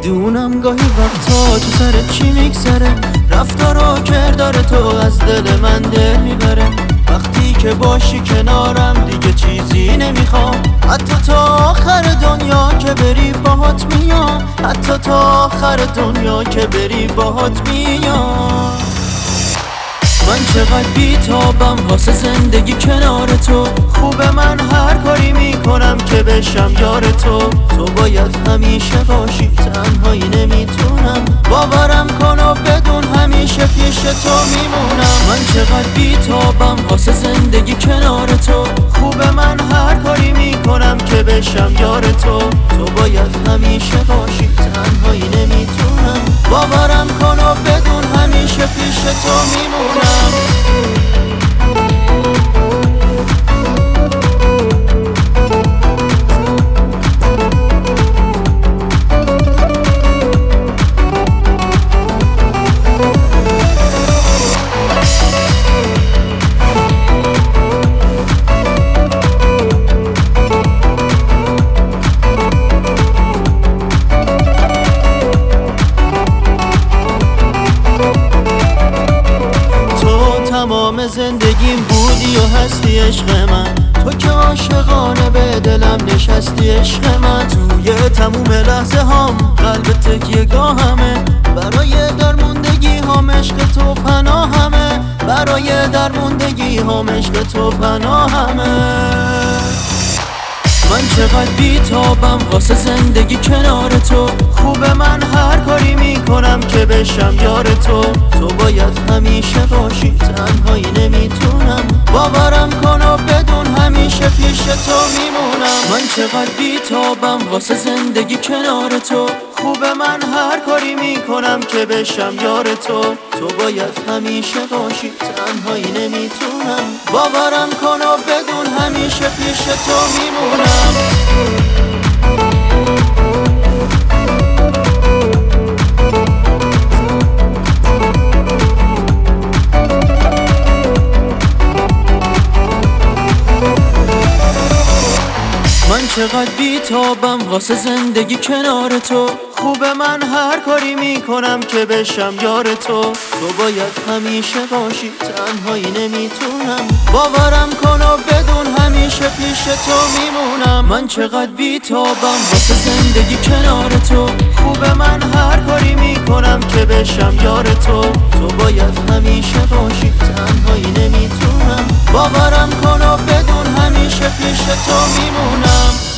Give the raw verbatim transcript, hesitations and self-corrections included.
میدونم گاهی وقتا تو سرت چی میگذره، رفتار و کردار تو از دل من دل میبره. وقتی که باشی کنارم دیگه چیزی نمیخوام، حتی تا آخر دنیا که بری باهات میام، حتی تا آخر دنیا که بری باهات میام. من چقدر بی‌تابم واسه زندگی کنار تو، خوبه من هر کاری میکنم که بشم یار تو. تو باید همیشه باشی، تنهایی نمیتونم، باورم کن و بدون همیشه پیش تو میمونم. من چقدر بی‌تابم واسه زندگی کنار تو، خوبه من هر کاری میکنم که بشم یار تو. تو باید همیشه باشی، تنهایی نمیتونم، باورم کن و بدون همیشه پیش تو میمونم. تمام زندگیم بودی و هستی عشق من، تو که عاشقانه به دلم نشستی عشق من. توی تموم لحظه هام قلب تکیه گاهمه، برای درموندگی هام عشق تو پناهمه، برای درموندگی هام عشق تو پناهمه. من چقدر بی‌تابم واسه زندگی کنار تو، خوبه من هر کاری میکنم که بشم یار تو. تو باید همیشه باشی، تنهایی نمیتونم، باورم کن و بدون همیشه پیش تو میمونم. من چقدر بی‌تابم واسه زندگی کنار تو، خوبه من هر کاری میکنم که بشم یار تو. تو باید همیشه باشی، تنهایی نمیتونم، باورم کن و بدون همیشه پیش تو میمونم. من چقدر بی‌تابم واسه زندگی کنار تو، خوبه من هر کاری میکنم که بشم یار تو. تو باید همیشه باشی، تنهایی نمیتونم، باورم کن و بدون همیشه پیش تو میمونم. من چقدر بی‌تابم واسه زندگی کنار تو، خوبه من هر کاری میکنم که بشم یار تو. تو باید همیشه باشی، تنهایی نمیتونم، باورم کن و بدون همیشه پیش تو میمونم.